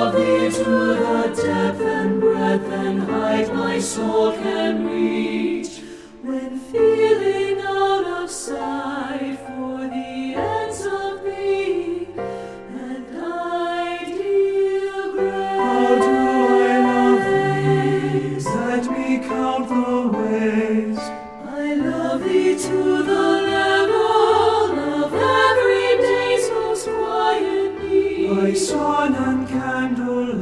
love thee to the depth and breadth and height my soul can reach. When feeling out of sight for the ends of thee and ideal grace. How do I love thee? Let me count the ways. I love thee to the level of every day's most quiet need. My sun and candlelight,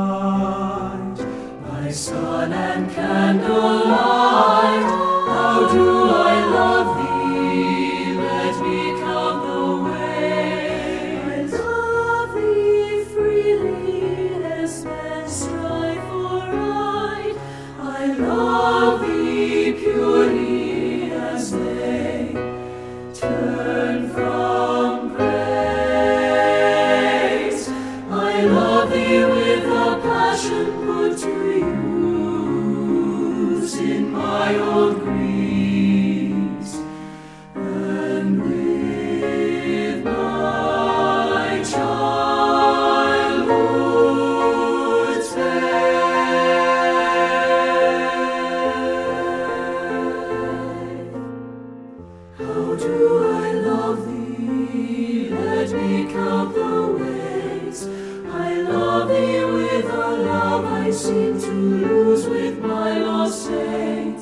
my sun and candlelight. How do I love thee? Let me count the ways. I love thee freely as men strive for right. I love thee purely as they turn from grace. I love thee with a passion put to use in my old griefs, and with my childhood's faith. How do I love thee? Let me count the ways. I love thee with a love I seem to lose with my lost saints.